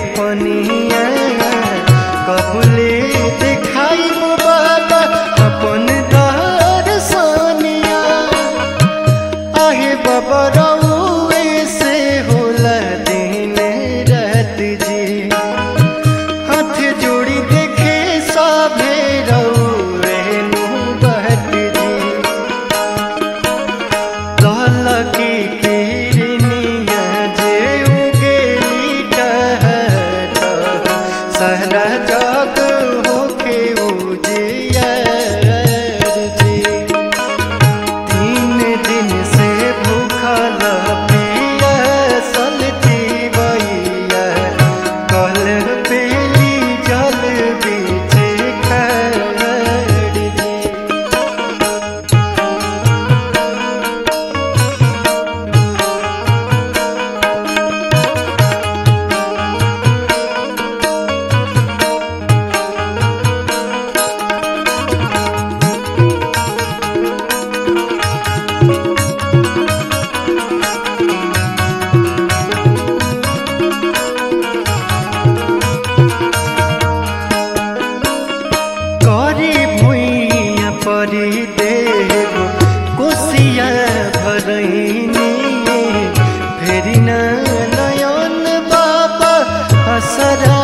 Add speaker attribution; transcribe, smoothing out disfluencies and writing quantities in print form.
Speaker 1: पनिया कबले दिखाई बाबा अपन दर्शनिया आहे बाबा रउए से होला दिन रात जी हाथ जोड़ी देखे सभे रउए नु बहत जी लाल की किरनिया जे उगेली कहत सारा जग होके उजियर जी 3 दिन से भूखल पियासल जीवैया कल पेली जल बीच खड़ जी। करी भुइया परी देव कोसिया भरैनी फेरि न नयन बाबा असरा